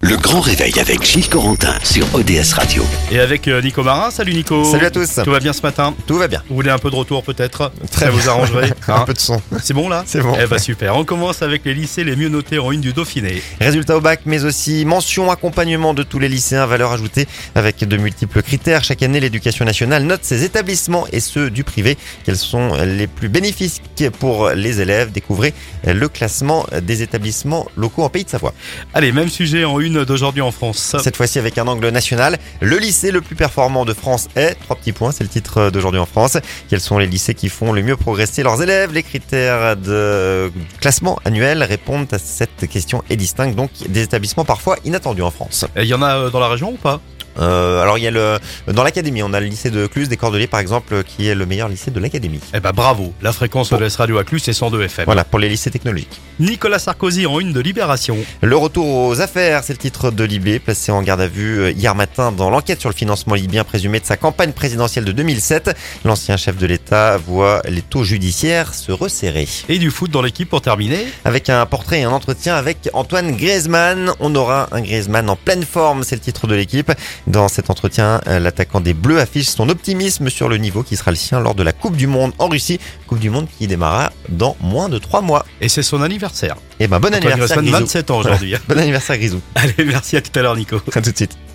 Le grand réveil avec Gilles Corentin sur ODS Radio. Et avec Nico Marin. Salut Nico. Salut à tous. Tout va bien ce matin? Tout va bien. Vous voulez un peu de retour peut-être? Très Ça bien. vous arrangerait Un peu de son. C'est bon là? C'est bon. Eh bah super. On commence avec les lycées les mieux notés en une du Dauphiné. Résultats au bac, mais aussi mention, accompagnement de tous les lycéens, valeur ajoutée avec de multiples critères. Chaque année, l'éducation nationale note ses établissements et ceux du privé. Quels sont les plus bénéfiques pour les élèves? Découvrez le classement des établissements locaux en Pays de Savoie. Allez, même sujet en une d'aujourd'hui en France. Cette fois-ci avec un angle national. Le lycée le plus performant de France est... 3 petits points, c'est le titre d'aujourd'hui en France. Quels sont les lycées qui font le mieux progresser leurs élèves? Les critères de classement annuel répondent à cette question et distinguent donc des établissements parfois inattendus en France. Il y en a dans la région ou pas? Alors il y a dans l'académie, on a le lycée de Cluse des Cordeliers par exemple, qui est le meilleur lycée de l'académie. Eh bah bravo. La fréquence ODS Radio à Clus, c'est 102 FM. Voilà, pour les lycées technologiques. Nicolas Sarkozy en une de Libération. Le retour aux affaires, c'est le titre de Libé, placé en garde à vue hier matin dans l'enquête sur le financement libyen présumé de sa campagne présidentielle de 2007. L'ancien chef de l'État voit les taux judiciaires se resserrer. Et du foot dans l'équipe pour terminer. Avec un portrait et un entretien avec Antoine Griezmann. On aura un Griezmann en pleine forme, c'est le titre de l'équipe. Dans cet entretien, l'attaquant des Bleus affiche son optimisme sur le niveau qui sera le sien lors de la Coupe du Monde en Russie. Coupe du Monde qui démarrera dans moins de 3 mois. Et c'est son anniversaire. Et ben bon Antoine anniversaire Griezmann, Grisou. 27 ans aujourd'hui. Bon anniversaire Grisou. Allez, merci à tout à l'heure Nico. À tout de suite.